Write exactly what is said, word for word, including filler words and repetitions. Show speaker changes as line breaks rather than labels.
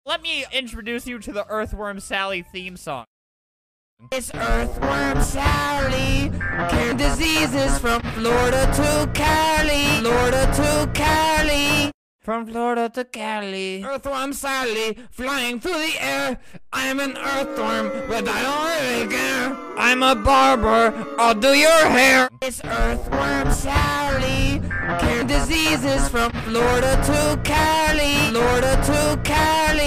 Let me introduce you to the Earthworm Sally theme song.
It's Earthworm Sally, cure diseases from Florida to Cali, Florida to Cali. From Florida to Cali. Earthworm Sally, flying through the air. I'm an earthworm, but I don't really care. I'm a barber, I'll do your hair. It's Earthworm Sally, cure diseases from Florida to Cali, Florida to Cali.